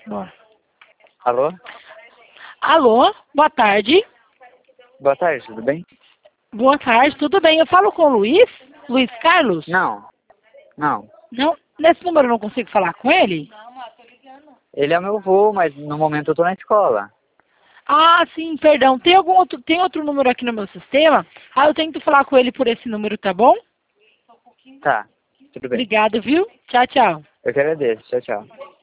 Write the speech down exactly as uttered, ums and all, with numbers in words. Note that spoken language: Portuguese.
Bora. Alô? Alô, boa tarde. Boa tarde, tudo bem? Boa tarde, tudo bem? Eu falo com o Luiz? Luiz Carlos? Não, não. Não? Nesse número eu não consigo falar com ele? Ele é meu avô, mas no momento eu tô na escola. Ah, sim, perdão. Tem algum outro, tem outro número aqui no meu sistema? Ah, eu tento falar com ele por esse número, tá bom? Tá, tudo bem. Obrigado, viu? Tchau, tchau. Eu que agradeço. Tchau, tchau.